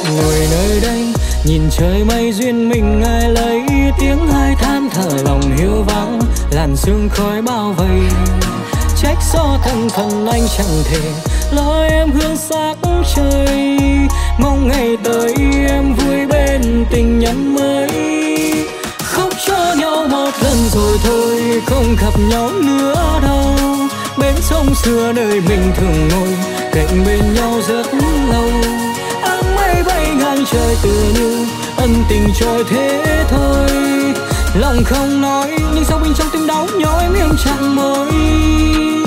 Ngồi nơi đây nhìn trời mây duyên mình ai lấy, tiếng hai than thở lòng hiu vắng, làn sương khói bao vây. Trách do thân phận anh chẳng thể lo em hương sắc trời, mong ngày tới em vui bên tình nhân mới. Khóc cho nhau một lần rồi thôi, không gặp nhau nữa đâu. Bến sông xưa nơi mình thường ngồi, cạnh bên nhau rất lâu. Áng mây bay ngang trời tựa như ân tình trôi thế thôi. Lòng không nói nhưng sâu bên trong tim đau nhói miệng chẳng môi.